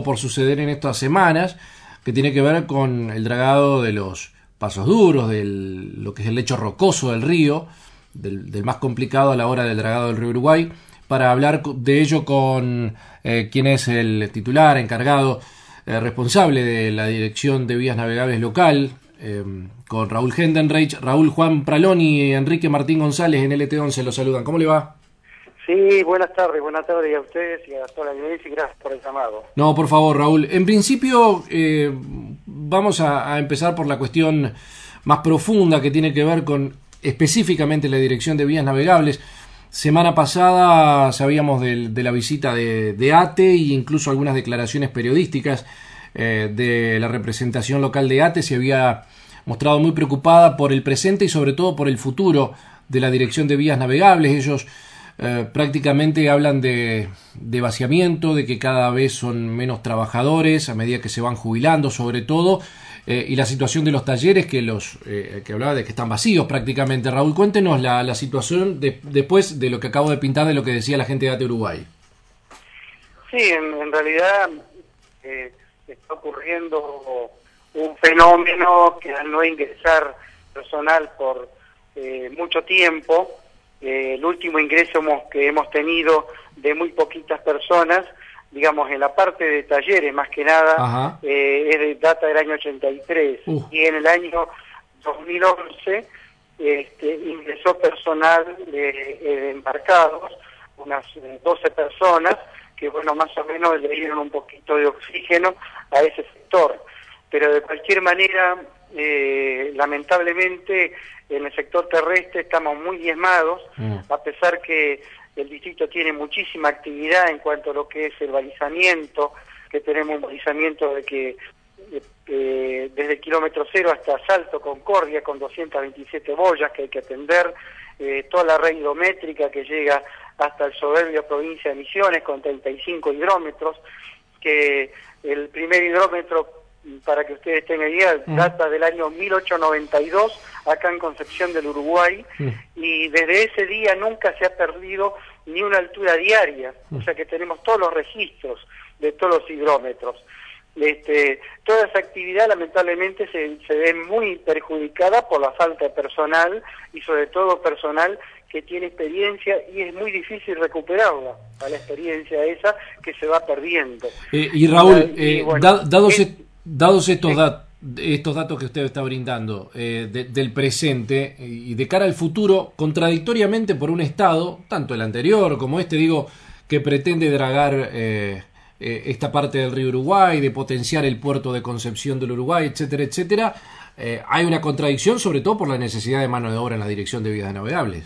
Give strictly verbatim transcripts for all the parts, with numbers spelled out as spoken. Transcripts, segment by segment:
por suceder en estas semanas, que tiene que ver con el dragado de los pasos duros, de lo que es el lecho rocoso del río, del, del más complicado a la hora del dragado del río Uruguay. Para hablar de ello con eh, quien es el titular, encargado, eh, responsable de la Dirección de Vías Navegables local, eh, con Raúl Hendenreich, Raúl Juan Praloni y Enrique Martín González en L T once, los saludan. ¿Cómo le va? Sí, buenas tardes, buenas tardes a ustedes y a toda la audiencia y gracias por el llamado. No, por favor, Raúl. En principio, eh, vamos a, a empezar por la cuestión más profunda que tiene que ver con específicamente la Dirección de Vías Navegables. Semana pasada sabíamos de, de la visita de, de ATE e incluso algunas declaraciones periodísticas eh, de la representación local de ATE. Se había mostrado muy preocupada por el presente y sobre todo por el futuro de la Dirección de Vías Navegables. Ellos eh, prácticamente hablan de, de vaciamiento, de que cada vez son menos trabajadores a medida que se van jubilando, sobre todo, eh, y la situación de los talleres que los eh, que hablaba de que están vacíos prácticamente. Raúl, cuéntenos la, la situación de, después de lo que acabo de pintar, de lo que decía la gente de ATE Uruguay. Sí, en, en realidad eh, está ocurriendo un fenómeno que al no ingresar personal por eh, mucho tiempo, eh, el último ingreso hemos, que hemos tenido de muy poquitas personas, digamos, en la parte de talleres más que nada, eh, es de data del año ochenta y tres, uh. y en el año dos mil once este, ingresó personal de, de embarcados, unas doce personas, que bueno, más o menos le dieron un poquito de oxígeno a ese sector. Pero de cualquier manera, eh, lamentablemente, en el sector terrestre estamos muy diezmados, mm. a pesar que el distrito tiene muchísima actividad en cuanto a lo que es el balizamiento, que tenemos un balizamiento de que eh, desde el kilómetro cero hasta Salto Concordia con doscientas veintisiete boyas que hay que atender, eh, toda la red hidrométrica que llega hasta el soberbio provincia de Misiones con treinta y cinco hidrómetros, que el primer hidrómetro, para que ustedes tengan idea, uh-huh. data del año mil ochocientos noventa y dos, acá en Concepción del Uruguay, uh-huh. y desde ese día nunca se ha perdido ni una altura diaria, uh-huh. o sea que tenemos todos los registros de todos los hidrómetros. Este, toda esa actividad lamentablemente se, se ve muy perjudicada por la falta de personal, y sobre todo personal que tiene experiencia, y es muy difícil recuperarla, a la experiencia esa que se va perdiendo. Eh, y Raúl, y, y, eh, bueno, da, dados, es, dados estos, sí. dat, estos datos que usted está brindando eh, de, del presente y de cara al futuro, contradictoriamente por un Estado, tanto el anterior como este, digo, que pretende dragar eh, eh, esta parte del río Uruguay, de potenciar el puerto de Concepción del Uruguay, etcétera, etcétera, eh, hay una contradicción, sobre todo por la necesidad de mano de obra en la Dirección de Vías Navegables.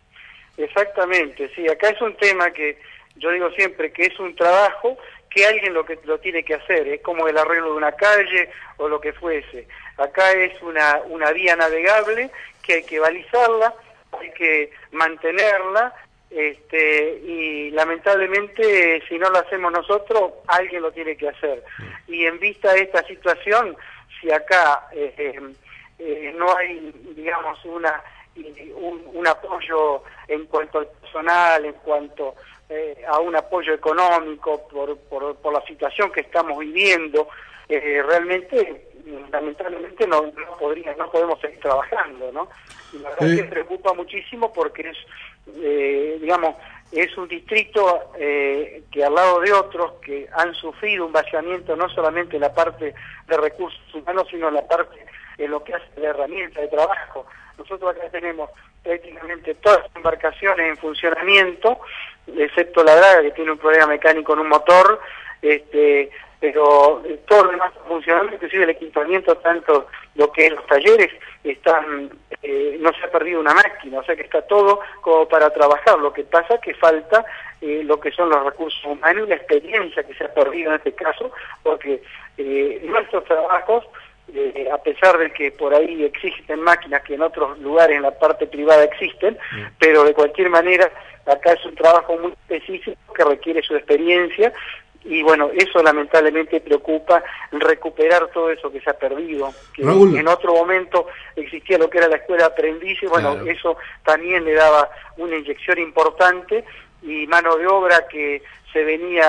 Exactamente, sí, acá es un tema que yo digo siempre que es un trabajo que alguien lo que lo tiene que hacer, es como el arreglo de una calle o lo que fuese. Acá es una, una vía navegable que hay que balizarla, hay que mantenerla, este, y lamentablemente si no lo hacemos nosotros, alguien lo tiene que hacer. Y en vista de esta situación, si acá eh, eh, eh, no hay, digamos, una Un, un apoyo en cuanto al personal, en cuanto eh, a un apoyo económico por, por, por la situación que estamos viviendo, eh, realmente, lamentablemente no, no podría, no podemos seguir trabajando, ¿no? Y la verdad eh. que preocupa muchísimo porque es, eh, digamos, es un distrito eh, que al lado de otros que han sufrido un vaciamiento no solamente en la parte de recursos humanos, sino en la parte en lo que hace la herramienta de trabajo. Nosotros acá tenemos prácticamente todas las embarcaciones en funcionamiento, excepto la draga que tiene un problema mecánico en un motor, este, pero todo lo demás está funcionando, inclusive el equipamiento, tanto lo que es los talleres, están, eh, no se ha perdido una máquina, o sea que está todo como para trabajar. Lo que pasa es que falta eh, lo que son los recursos humanos y la experiencia que se ha perdido en este caso, porque eh, nuestros trabajos, Eh, a pesar de que por ahí existen máquinas que en otros lugares en la parte privada existen, sí. pero de cualquier manera acá es un trabajo muy específico que requiere su experiencia, y bueno, eso lamentablemente preocupa, recuperar todo eso que se ha perdido, que Raúl, en otro momento existía lo que era la escuela de aprendiz, y bueno, claro. eso también le daba una inyección importante, y mano de obra que se venía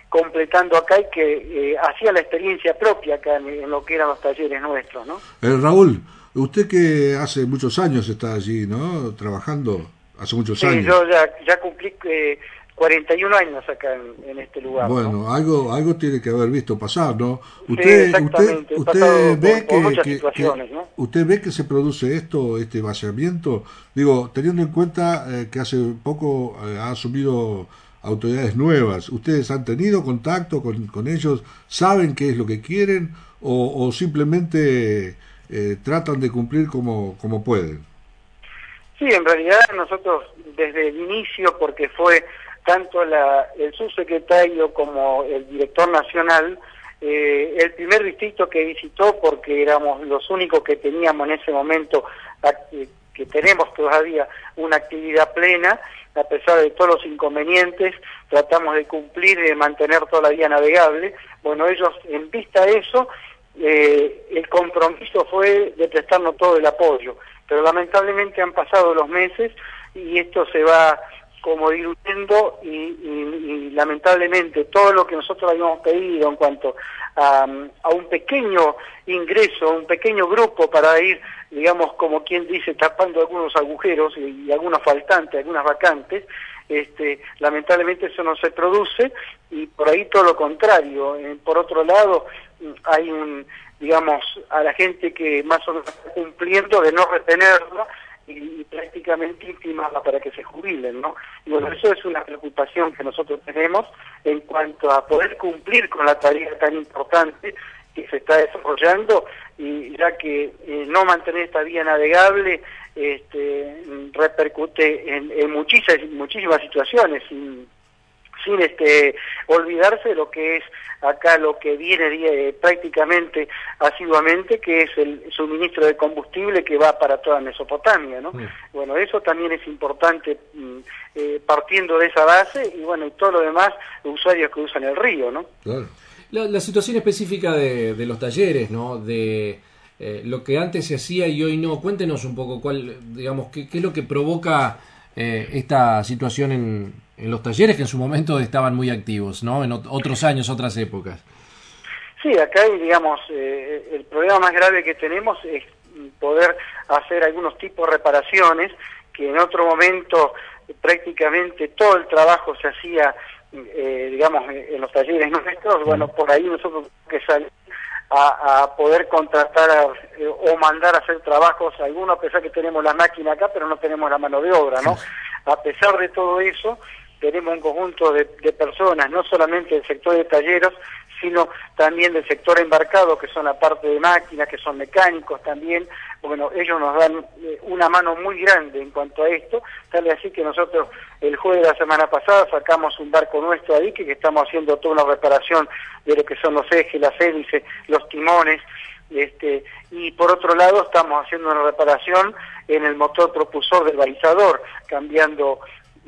completando acá y que eh, hacía la experiencia propia acá en, en lo que eran los talleres nuestros, ¿no? Eh, Raúl, usted que hace muchos años está allí, ¿no? Trabajando, hace muchos sí, años. Sí, yo ya, ya cumplí eh, cuarenta y un años acá en, en este lugar. Bueno, ¿no? algo algo tiene que haber visto pasar, ¿no? Usted, sí, exactamente. usted, usted ve por, por que, que, situaciones, que ¿no? usted ve que se produce esto, este vaciamiento. Digo, teniendo en cuenta eh, que hace poco eh, ha asumido autoridades nuevas. ¿Ustedes han tenido contacto con, con ellos? ¿Saben qué es lo que quieren? ¿O, o simplemente eh, tratan de cumplir como, como pueden? Sí, en realidad nosotros desde el inicio, porque fue tanto la, el subsecretario como el director nacional, eh, el primer distrito que visitó, porque éramos los únicos que teníamos en ese momento, que tenemos todavía una actividad plena, a pesar de todos los inconvenientes, tratamos de cumplir y de mantener toda la vía navegable. Bueno, ellos, en vista de eso, eh, el compromiso fue de prestarnos todo el apoyo, pero lamentablemente han pasado los meses y esto se va como diluyendo y, y, y lamentablemente todo lo que nosotros habíamos pedido en cuanto a, a un pequeño ingreso, un pequeño grupo para ir, digamos, como quien dice, tapando algunos agujeros y, y algunos faltantes, algunas vacantes, este, lamentablemente eso no se produce y por ahí todo lo contrario. Eh, por otro lado, hay un, digamos, a la gente que más o menos está cumpliendo de no retenerlo y, y prácticamente intimarla para que se jubilen, ¿no? Y bueno, eso es una preocupación que nosotros tenemos en cuanto a poder cumplir con la tarea tan importante que se está desarrollando, y ya que eh, no mantener esta vía navegable este, repercute en, en muchísimas, muchísimas situaciones, sin, sin este, olvidarse de lo que es acá lo que viene eh, prácticamente asiduamente, que es el suministro de combustible que va para toda Mesopotamia, ¿no? Sí. Bueno, eso también es importante eh, partiendo de esa base, y bueno, y todo lo demás, usuarios que usan el río, ¿no? Claro. La, la situación específica de, de los talleres, ¿no? De eh, lo que antes se hacía y hoy no. Cuéntenos un poco cuál, digamos, qué, qué es lo que provoca eh, esta situación en, en los talleres que en su momento estaban muy activos, ¿no? En otros años, otras épocas. Sí, acá hay, digamos, eh, el problema más grave que tenemos es poder hacer algunos tipos de reparaciones que en otro momento prácticamente todo el trabajo se hacía Eh, digamos, en los talleres nuestros. Bueno, por ahí nosotros tenemos que salir a, a poder contratar a, eh, o mandar a hacer trabajos, algunos a pesar que tenemos la máquina acá, pero no tenemos la mano de obra, ¿no? A pesar de todo eso, tenemos un conjunto de, de personas, no solamente del sector de talleros, sino también del sector embarcado, que son la parte de máquinas, que son mecánicos también. Bueno, ellos nos dan una mano muy grande en cuanto a esto, tal así que nosotros el jueves de la semana pasada sacamos un barco nuestro ahí, que, que estamos haciendo toda una reparación de lo que son los ejes, las hélices, los timones, este, y por otro lado estamos haciendo una reparación en el motor propulsor del balizador, cambiando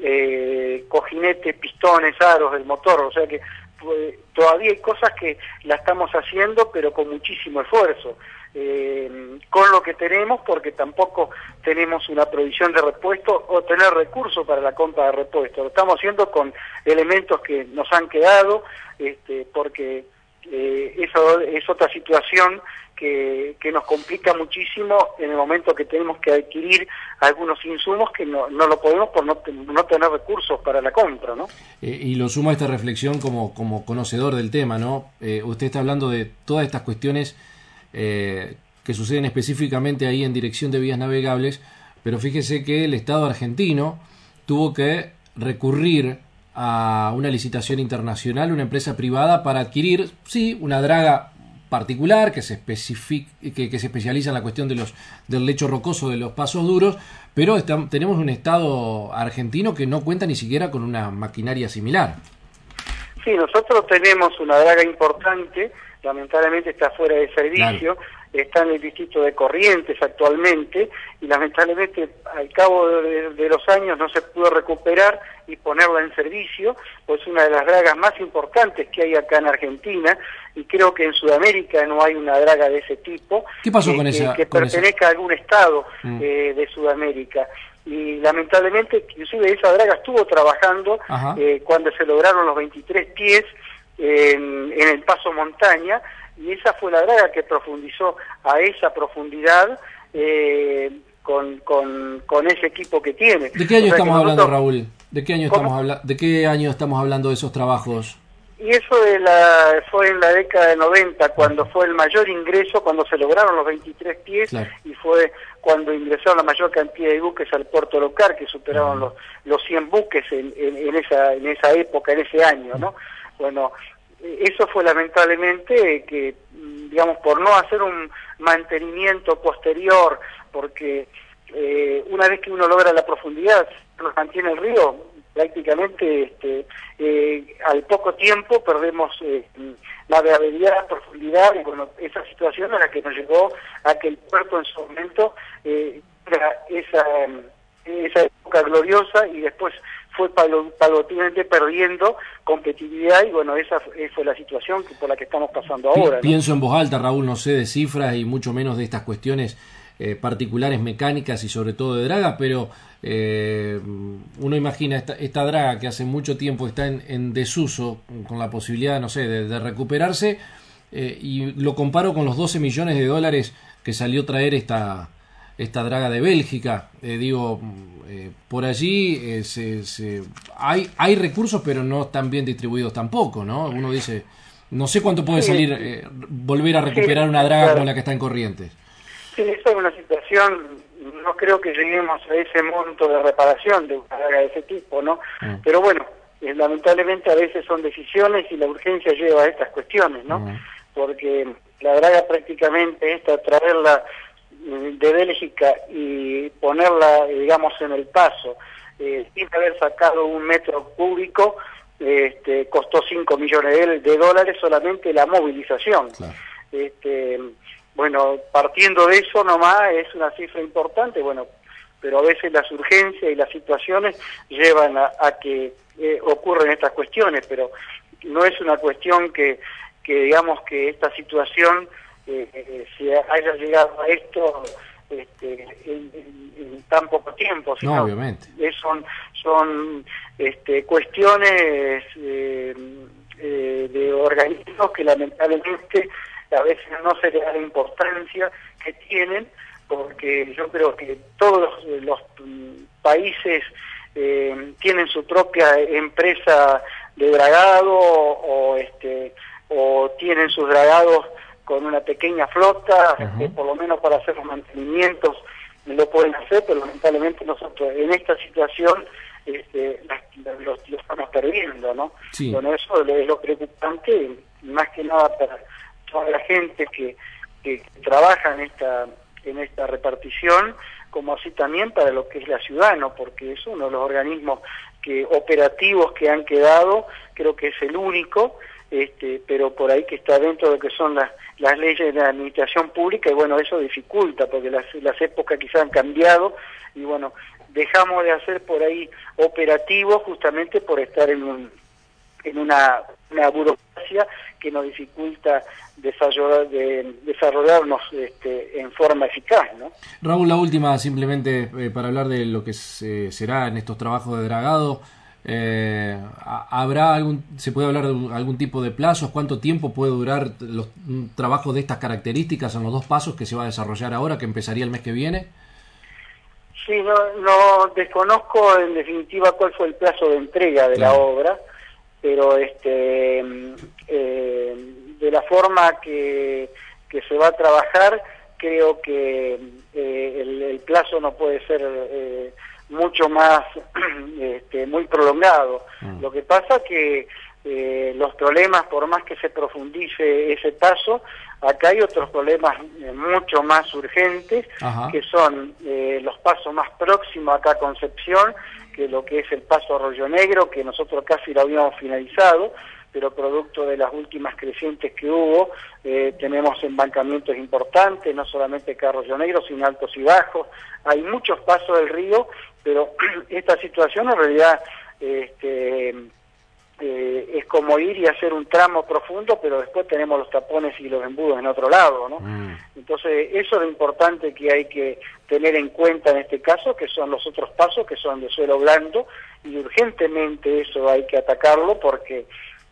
eh, cojinetes, pistones, aros del motor, o sea que pues, todavía hay cosas que la estamos haciendo, pero con muchísimo esfuerzo, eh, con lo que tenemos, porque tampoco tenemos una provisión de repuesto o tener recursos para la compra de repuestos. Lo estamos haciendo con elementos que nos han quedado, este, porque eh, eso es otra situación que, que nos complica muchísimo en el momento que tenemos que adquirir algunos insumos que no, no lo podemos por no, no tener recursos para la compra, ¿no? Eh, y lo sumo a esta reflexión como, como conocedor del tema, ¿no? Eh, usted está hablando de todas estas cuestiones eh, que suceden específicamente ahí en Dirección de Vías Navegables, pero fíjese que el Estado argentino tuvo que recurrir a una licitación internacional, una empresa privada, para adquirir, sí, una draga particular que se especific, que, que se especializa en la cuestión de los del lecho rocoso de los pasos duros, pero está, tenemos un Estado argentino que no cuenta ni siquiera con una maquinaria similar. Sí, nosotros tenemos una draga importante, lamentablemente está fuera de servicio, claro. Está en el distrito de Corrientes actualmente, y lamentablemente al cabo de, de los años no se pudo recuperar y ponerla en servicio, pues una de las dragas más importantes que hay acá en Argentina, y creo que en Sudamérica no hay una draga de ese tipo. ¿Qué pasó que, con esa? Que, que con pertenezca esa? a algún estado mm. eh, de Sudamérica. Y lamentablemente, inclusive esa draga estuvo trabajando eh, cuando se lograron los veintitrés pies, en, en el Paso Montaña, y esa fue la draga que profundizó a esa profundidad eh, con, con, con ese equipo que tiene. ¿De qué año o sea, estamos nosotros... hablando, Raúl? ¿De qué año ¿Cómo? estamos hablando? ¿De qué año estamos hablando de esos trabajos? Y eso de la, fue en la década de noventa, cuando fue el mayor ingreso, cuando se lograron los veintitrés pies, Claro. y fue cuando ingresaron la mayor cantidad de buques al puerto local, que superaron uh-huh. los, los cien buques en, en, en, esa, en esa época, en ese año, ¿no? Uh-huh. Bueno, eso fue lamentablemente que, digamos, por no hacer un mantenimiento posterior, porque eh, una vez que uno logra la profundidad, nos mantiene el río, prácticamente este, eh, al poco tiempo perdemos eh, navegabilidad, profundidad, y bueno, esa situación es la que nos llevó a que el puerto en su momento eh, era esa, esa época gloriosa, y después fue paulatinamente perdiendo competitividad, y bueno, esa fue la situación que, por la que estamos pasando ahora, ¿no? Pienso en voz alta, Raúl, no sé de cifras y mucho menos de estas cuestiones eh, particulares mecánicas y sobre todo de draga, pero eh, uno imagina esta, esta draga que hace mucho tiempo está en, en desuso, con la posibilidad, no sé, de, de recuperarse, eh, y lo comparo con los doce millones de dólares que salió traer esta esta draga de Bélgica. Eh, digo, eh, por allí eh, se, se, hay hay recursos, pero no están bien distribuidos tampoco, ¿no? Uno dice, no sé cuánto puede sí, salir eh, volver a recuperar sí, una draga claro. como la que está en Corrientes. Sí, eso es una situación, no creo que lleguemos a ese monto de reparación de una draga de ese tipo, ¿no? Mm. Pero bueno, eh, lamentablemente a veces son decisiones y la urgencia lleva a estas cuestiones, ¿no? Mm. Porque la draga prácticamente esta, traerla de Bélgica y ponerla, digamos, en el Paso, eh, sin haber sacado un metro cúbico, este, costó cinco millones de, de dólares solamente la movilización. Claro. Este, bueno, partiendo de eso nomás es una cifra importante, bueno, pero a veces las urgencias y las situaciones llevan a, a que eh, ocurren estas cuestiones, pero no es una cuestión que, que digamos que esta situación Eh, eh, si haya llegado a esto este, en, en, en tan poco tiempo, sino no, obviamente. Es, son son este, cuestiones eh, eh, de organismos que lamentablemente a veces no se le da la importancia que tienen, porque yo creo que todos los, los países eh, tienen su propia empresa de dragado o, este, o tienen sus dragados con una pequeña flota, uh-huh. eh, por lo menos para hacer los mantenimientos lo pueden hacer, pero lamentablemente nosotros en esta situación este, lo, lo estamos perdiendo, ¿no? Sí. Bueno, eso es lo preocupante, más que nada para toda la gente que, que trabaja en esta en esta repartición, como así también para lo que es la ciudad, ¿no? Porque es uno de los organismos que operativos que han quedado, creo que es el único, este, pero por ahí que está dentro de lo que son las, las leyes de la administración pública, y bueno, eso dificulta, porque las, las épocas quizás han cambiado, y bueno, dejamos de hacer por ahí operativos justamente por estar en un en una, una burocracia que nos dificulta desarrollar, de, desarrollarnos este, en forma eficaz, ¿no? Raúl, la última, simplemente eh, para hablar de lo que se, será en estos trabajos de dragado. Eh, ¿Habrá algún, se puede hablar de algún tipo de plazos? ¿Cuánto tiempo puede durar los un trabajo de estas características en los dos pasos que se va a desarrollar ahora, que empezaría el mes que viene? Sí, no, no desconozco en definitiva cuál fue el plazo de entrega de claro. la obra, pero este eh, de la forma que, que se va a trabajar, creo que eh, el, el plazo no puede ser eh, mucho más, este, muy prolongado. Mm. Lo que pasa que eh, los problemas, por más que se profundice ese paso, acá hay otros problemas eh, mucho más urgentes, Ajá. que son eh, los pasos más próximos acá a Concepción, que lo que es el paso Arroyo Negro, que nosotros casi lo habíamos finalizado, pero producto de las últimas crecientes que hubo, eh, tenemos embancamientos importantes, no solamente acá Arroyo Negro, sino altos y bajos. Hay muchos pasos del río, pero esta situación en realidad este, eh, es como ir y hacer un tramo profundo, pero después tenemos los tapones y los embudos en otro lado, ¿no? Mm. Entonces, eso es lo importante que hay que tener en cuenta en este caso, que son los otros pasos, que son de suelo blando, y urgentemente eso hay que atacarlo, porque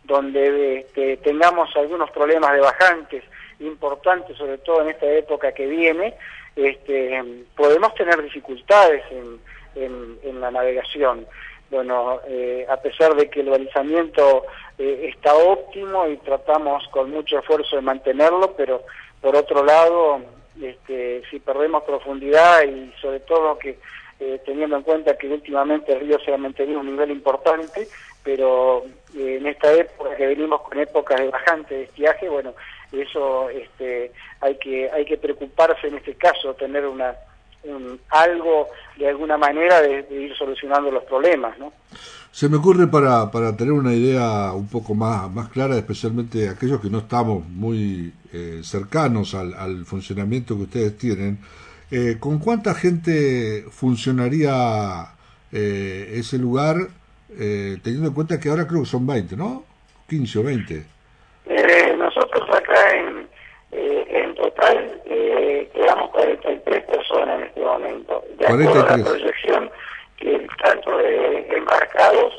donde este, tengamos algunos problemas de bajantes importantes, sobre todo en esta época que viene, este, podemos tener dificultades en, en, en la navegación. Bueno, eh, a pesar de que el balizamiento eh, está óptimo y tratamos con mucho esfuerzo de mantenerlo, pero por otro lado, este, si perdemos profundidad y sobre todo que eh, teniendo en cuenta que últimamente el río se ha mantenido a un nivel importante, pero eh, en esta época que venimos con épocas de bajante de estiaje, bueno, eso este, hay que hay que preocuparse en este caso, tener una un, algo de alguna manera de, de ir solucionando los problemas, ¿no? Se me ocurre para, para tener una idea un poco más, más clara, especialmente aquellos que no estamos muy eh, cercanos al, al funcionamiento que ustedes tienen, eh, ¿con cuánta gente funcionaría eh, ese lugar, eh, teniendo en cuenta que ahora creo que son veinte, ¿no? quince o veinte. Eh, nosotros acá en, eh, en total eh, quedamos cuarenta y tres personas en este momento, de acuerdo a la proyección que tanto de embarcados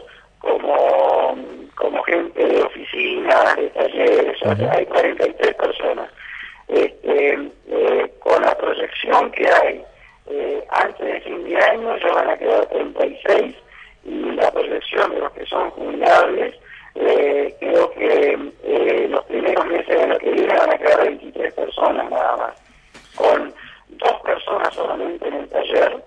como, como gente de oficinas, de talleres, o sea, hay cuarenta y tres personas. Este, eh, con la proyección que hay eh, antes de fin de año ya van a quedar treinta y seis, y la proyección de los que son jubilables, eh, creo que eh, los primeros meses de lo que viene van a quedar veintitrés personas nada más, con dos personas solamente en el taller,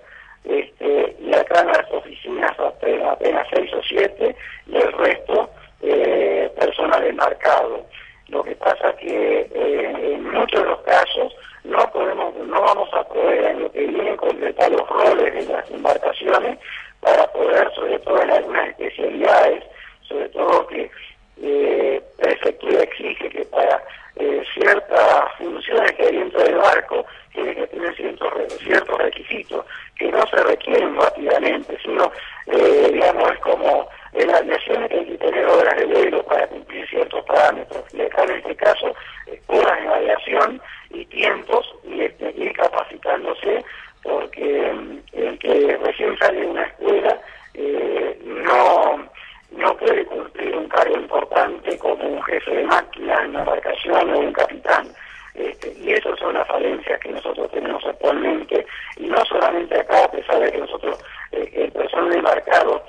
este, y acá en las oficinas apenas, apenas seis o siete, y el resto eh, personal embarcado. Lo que pasa es que eh, en muchos de los casos no podemos, no vamos a poder en lo que viene completar los roles de las embarcaciones para poder, sobre todo en algunas especialidades, sobre todo que eh, prefectura exige que para eh, ciertas funciones que hay dentro del barco tiene que tener ciertos, ciertos requisitos que no se requieren rápidamente, sino, eh, digamos, es como en las aviación que hay que tener horas de vuelo para cumplir ciertos parámetros, y acá en este caso eh, horas de navegación y tiempos, y este, ir capacitándose, porque eh, el que recién sale de una escuela eh, no no puede cumplir un cargo importante como un jefe de máquina en una embarcación o un capitán. Este, y esas son las falencias que nosotros tenemos actualmente, y no solamente acá, a pesar de que nosotros, eh, el personal embarcado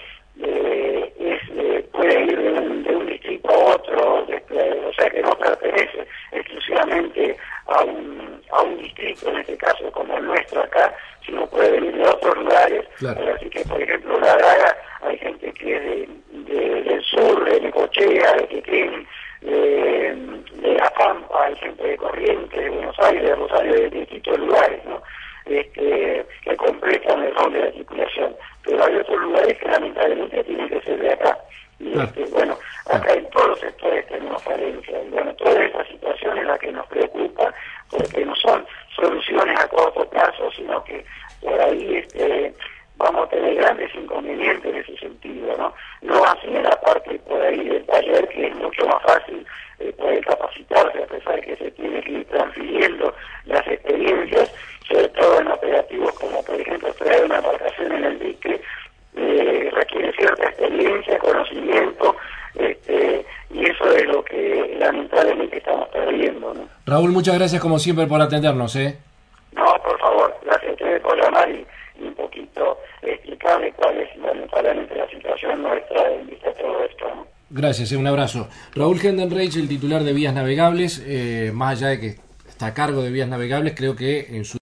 eh, es, eh, puede ir de un, de un distrito a otro, de, de, o sea que no pertenece exclusivamente a un, a un distrito, en este caso como el nuestro acá, sino puede venir de otros lugares. Claro. Así que, por ejemplo, la Draga, hay gente que es de, de, del sur, de Necochea, de Quequén, de, de La Pampa, hay gente de Corrientes, de Buenos Aires, de Rosario, de distintos lugares, ¿no? Este, que completan el rol de la tripulación, pero hay otros lugares que lamentablemente tienen que ser de acá. Y claro. este, bueno, acá en todos los sectores tenemos falencias, y bueno, toda esa situación es la que nos preocupa, porque no son soluciones a corto plazo, sino que por ahí este, vamos a tener grandes inconvenientes en ese sentido, ¿no? No así en la parte por ahí del taller, que es mucho más fácil eh, poder capacitarse, a pesar de que se tiene que ir transfiriendo las experiencias, sobre todo en operativos como, por ejemplo, traer una embarcación en el dique, eh, requiere cierta experiencia, conocimiento, este, y eso es lo que lamentablemente estamos perdiendo, ¿no? Raúl, muchas gracias como siempre por atendernos, ¿eh? No, por favor, gracias a ustedes por llamar y, y un poquito explicarle cuál es lamentablemente la situación nuestra en vista de todo esto, ¿no? Gracias, eh, un abrazo. Raúl Hendenreich, el titular de Vías Navegables, eh, más allá de que está a cargo de Vías Navegables, creo que en su